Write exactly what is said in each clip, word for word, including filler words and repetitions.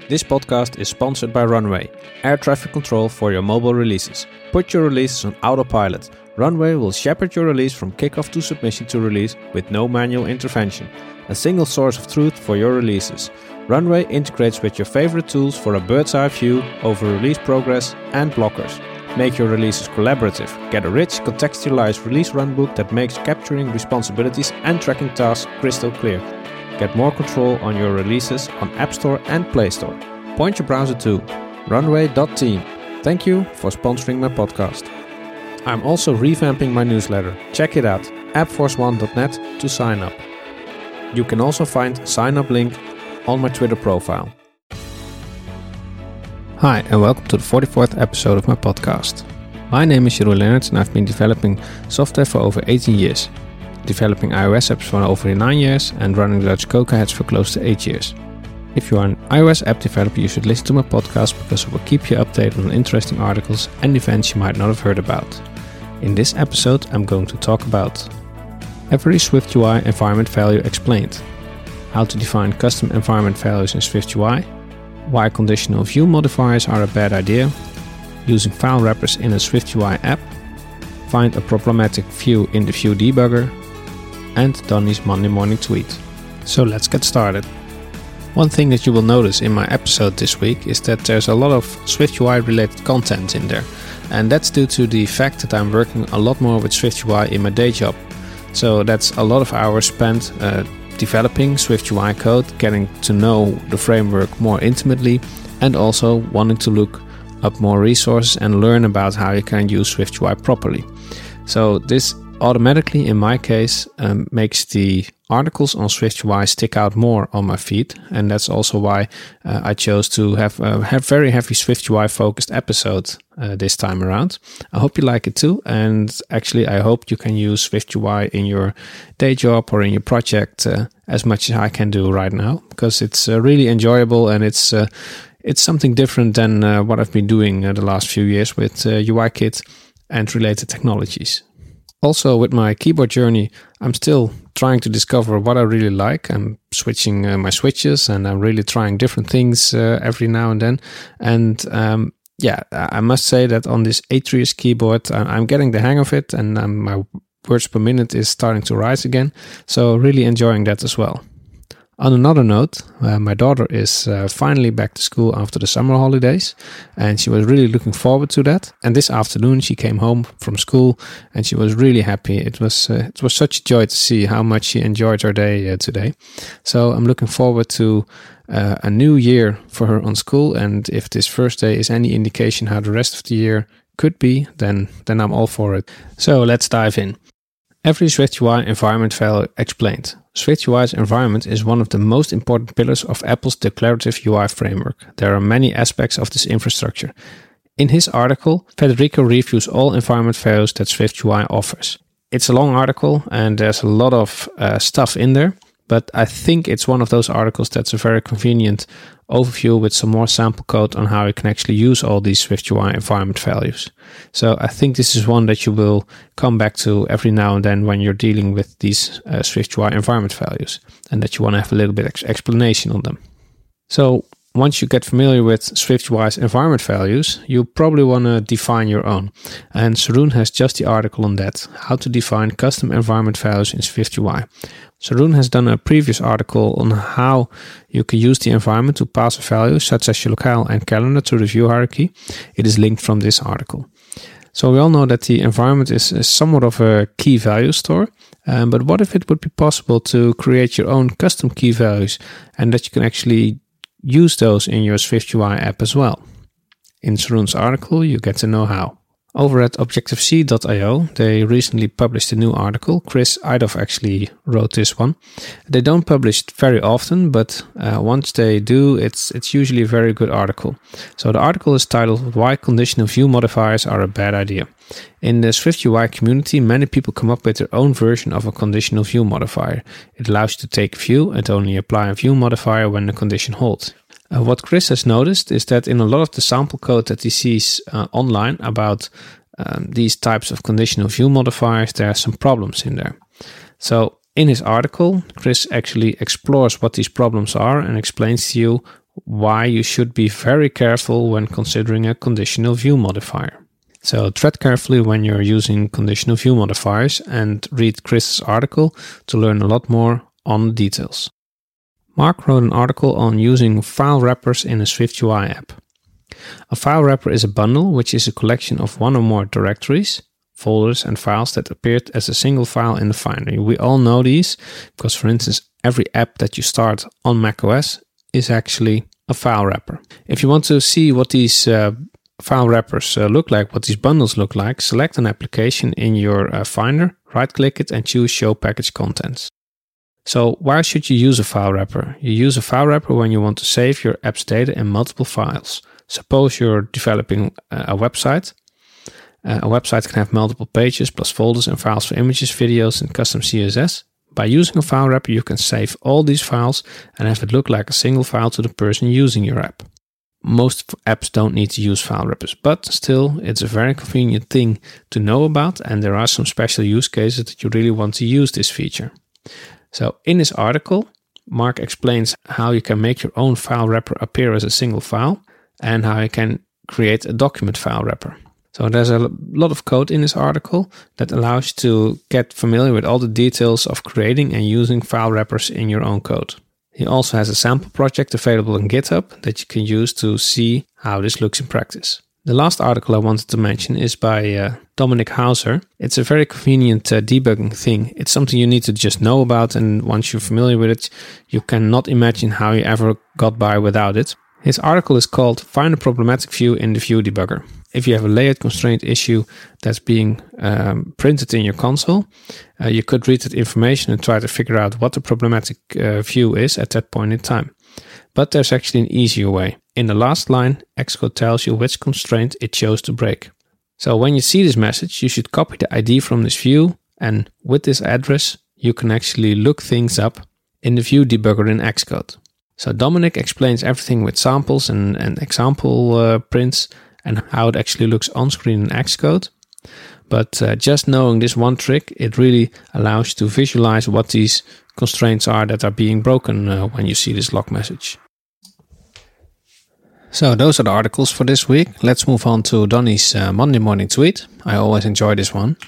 This podcast is sponsored by Runway, air traffic control for your mobile releases. Put your releases on autopilot. Runway will shepherd your release from kickoff to submission to release with no manual intervention. A single source of truth for your releases. Runway integrates with your favorite tools for a bird's eye view over release progress and blockers. Make your releases collaborative. Get a rich, contextualized release runbook that makes capturing responsibilities and tracking tasks crystal clear. Get more control on your releases on App Store and Play Store. Point your browser to runway dot team. Thank you for sponsoring my podcast. I'm also revamping my newsletter. Check it out, app force one dot net to sign up. You can also find a sign up link on my Twitter profile. Hi, and welcome to the forty-fourth episode of my podcast. My name is Jeroen Lennarts and I've been developing software for over eighteen years. Developing iOS apps for over nine years and running Dutch Coca Heads for close to eight years. If you are an iOS app developer, you should listen to my podcast because it will keep you updated on interesting articles and events you might not have heard about. In this episode, I'm going to talk about every SwiftUI environment value explained, how to define custom environment values in SwiftUI, why conditional view modifiers are a bad idea, using file wrappers in a SwiftUI app, find a problematic view in the view debugger, and Donnie's Monday morning tweet. So let's get started. One thing that you will notice in my episode this week is that there's a lot of SwiftUI related content in there, and that's due to the fact that I'm working a lot more with SwiftUI in my day job. So that's a lot of hours spent uh, developing SwiftUI code, getting to know the framework more intimately, and also wanting to look up more resources and learn about how you can use SwiftUI properly. So this automatically, in my case, um, makes the articles on SwiftUI stick out more on my feed, and that's also why uh, I chose to have a have very heavy SwiftUI focused episode uh, this time around. I hope you like it too, and actually I hope you can use SwiftUI in your day job or in your project uh, as much as I can do right now, because it's uh, really enjoyable and it's uh, it's something different than uh, what I've been doing uh, the last few years with uh, UIKit and related technologies. Also, with my keyboard journey, I'm still trying to discover what I really like. I'm switching uh, my switches and I'm really trying different things uh, every now and then. And um, yeah, I must say that on this Atrius keyboard, I'm getting the hang of it, and um, my words per minute is starting to rise again. So really enjoying that as well. On another note, uh, my daughter is uh, finally back to school after the summer holidays, and she was really looking forward to that. And this afternoon she came home from school and she was really happy. It was uh, it was such a joy to see how much she enjoyed her day uh, today. So I'm looking forward to uh, a new year for her on school, and if this first day is any indication how the rest of the year could be, then, then I'm all for it. So let's dive in. Every SwiftUI environment value explained. SwiftUI's environment is one of the most important pillars of Apple's declarative U I framework. There are many aspects of this infrastructure. In his article, Federico reviews all environment values that SwiftUI offers. It's a long article and there's a lot of uh, stuff in there, but I think it's one of those articles that's a very convenient overview with some more sample code on how you can actually use all these SwiftUI environment values. So I think this is one that you will come back to every now and then when you're dealing with these uh, SwiftUI environment values, and that you want to have a little bit of ex- explanation on them. So once you get familiar with SwiftUI's environment values, you probably want to define your own. And Sarun has just the article on that, how to define custom environment values in SwiftUI. Sarun has done a previous article on how you can use the environment to pass a value, such as your locale and calendar, to the view hierarchy. It is linked from this article. So we all know that the environment is, is somewhat of a key value store, um, but what if it would be possible to create your own custom key values and that you can actually use those in your SwiftUI app as well? In Sarun's article, you get to know how. Over at Objective C dot io, they recently published a new article. Chris Eidoff actually wrote this one. They don't publish it very often, but uh, once they do, it's it's usually a very good article. So the article is titled Why Conditional View Modifiers Are a Bad Idea. In the SwiftUI community, many people come up with their own version of a conditional view modifier. It allows you to take a view and only apply a view modifier when the condition holds. Uh, what Chris has noticed is that in a lot of the sample code that he sees uh, online about um, these types of conditional view modifiers, there are some problems in there. So in his article, Chris actually explores what these problems are and explains to you why you should be very careful when considering a conditional view modifier. So tread carefully when you're using conditional view modifiers and read Chris's article to learn a lot more on the details. Mark wrote an article on using file wrappers in a SwiftUI app. A file wrapper is a bundle which is a collection of one or more directories, folders and files that appeared as a single file in the Finder. We all know these because, for instance, every app that you start on macOS is actually a file wrapper. If you want to see what these uh, file wrappers uh, look like, what these bundles look like, select an application in your uh, Finder, right-click it and choose Show Package Contents. So why should you use a file wrapper? You use a file wrapper when you want to save your app's data in multiple files. Suppose you're developing a website. Uh, a website can have multiple pages plus folders and files for images, videos, and custom C S S. By using a file wrapper, you can save all these files and have it look like a single file to the person using your app. Most apps don't need to use file wrappers, but still, it's a very convenient thing to know about, and there are some special use cases that you really want to use this feature. So in this article, Mark explains how you can make your own file wrapper appear as a single file and how you can create a document file wrapper. So there's a lot of code in this article that allows you to get familiar with all the details of creating and using file wrappers in your own code. He also has a sample project available on GitHub that you can use to see how this looks in practice. The last article I wanted to mention is by uh, Dominic Hauser. It's a very convenient uh, debugging thing. It's something you need to just know about, and once you're familiar with it, you cannot imagine how you ever got by without it. His article is called Find a Problematic View in the View Debugger. If you have a layout constraint issue that's being um, printed in your console, uh, you could read that information and try to figure out what the problematic uh, view is at that point in time. But there's actually an easier way. In the last line, Xcode tells you which constraint it chose to break. So when you see this message, you should copy the I D from this view, and with this address, you can actually look things up in the view debugger in Xcode. So Dominic explains everything with samples and, and example uh, prints and how it actually looks on screen in Xcode. But uh, just knowing this one trick, it really allows you to visualize what these constraints are that are being broken uh, when you see this log message. So those are the articles for this week. Let's move on to Donnie's uh, Monday morning tweet. I always enjoy this one.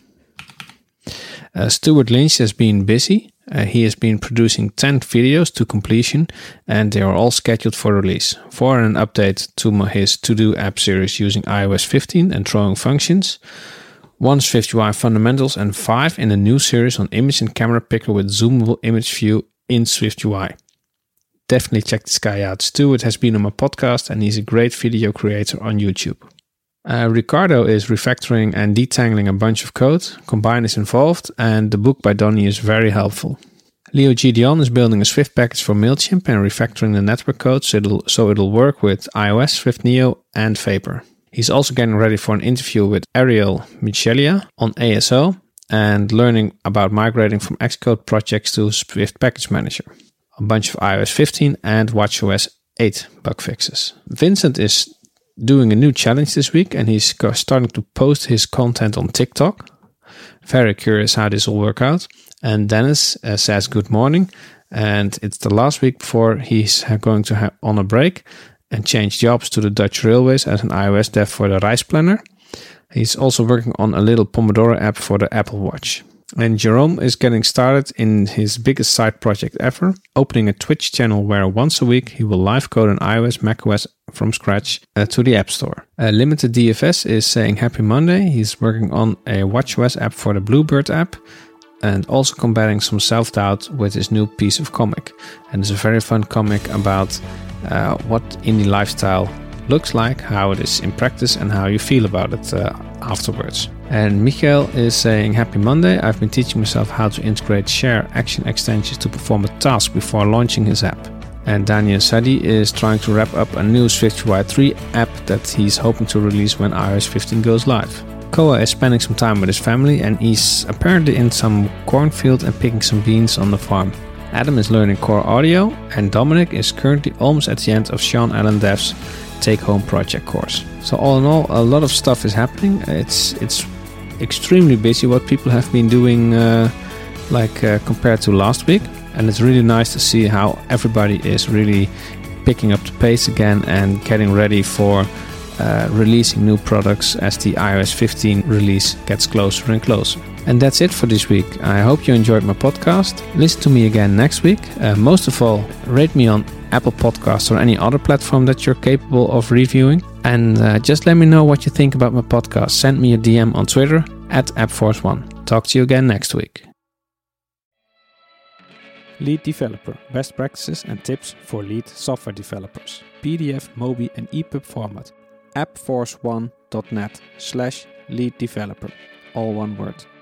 Uh, Stuart Lynch has been busy. Uh, he has been producing ten videos to completion, and they are all scheduled for release. Four an update to his To-Do app series using i O S fifteen and throwing functions. One SwiftUI fundamentals, and five in a new series on image and camera picker with zoomable image view in SwiftUI. Definitely check this guy out. Stuart has been on my podcast, and he's a great video creator on YouTube. Uh, Ricardo is refactoring and detangling a bunch of code. Combine is involved, and the book by Donnie is very helpful. Leo Gideon is building a Swift package for MailChimp and refactoring the network code so it'll, so it'll work with iOS, Swift Neo, and Vapor. He's also getting ready for an interview with Ariel Michelia on A S O and learning about migrating from Xcode projects to Swift Package Manager. A bunch of i O S fifteen and watchOS eight bug fixes. Vincent is doing a new challenge this week, and he's starting to post his content on TikTok. Very curious how this will work out. And Dennis uh, says good morning, and it's the last week before he's going to have on a break and change jobs to the Dutch Railways as an iOS dev for the Reis Planner. He's also working on a little Pomodoro app for the Apple Watch. And Jerome is getting started in his biggest side project ever, opening a Twitch channel where once a week he will live code an iOS, macOS from scratch uh, to the App Store. Uh, Limited D F S is saying happy Monday. He's working on a watchOS app for the Bluebird app and also combating some self-doubt with his new piece of comic. And it's a very fun comic about uh, what indie lifestyle looks like, how it is in practice, and how you feel about it uh, afterwards. And Michael is saying happy Monday. I've been teaching myself how to integrate share action extensions to perform a task before launching his app. And Daniel Sadi is trying to wrap up a new SwiftUI three app that he's hoping to release when i O S fifteen goes live. Koa is spending some time with his family, and he's apparently in some cornfield and picking some beans on the farm. Adam is learning core audio, and Dominic is currently almost at the end of Sean Allen Dev's take-home project course. So all in all, a lot of stuff is happening. It's it's extremely busy what people have been doing uh, like uh, compared to last week, and it's really nice to see how everybody is really picking up the pace again and getting ready for uh, releasing new products as the i O S fifteen release gets closer and closer. And that's it for this week. I hope you enjoyed my podcast. Listen to me again next week. Uh, most of all, rate me on Apple Podcasts or any other platform that you're capable of reviewing. And uh, just let me know what you think about my podcast. Send me a D M on Twitter at AppForce one. Talk to you again next week. Lead Developer, best practices and tips for lead software developers. P D F, Mobi and E P U B format. appforce one dot net slash lead developer. All one word.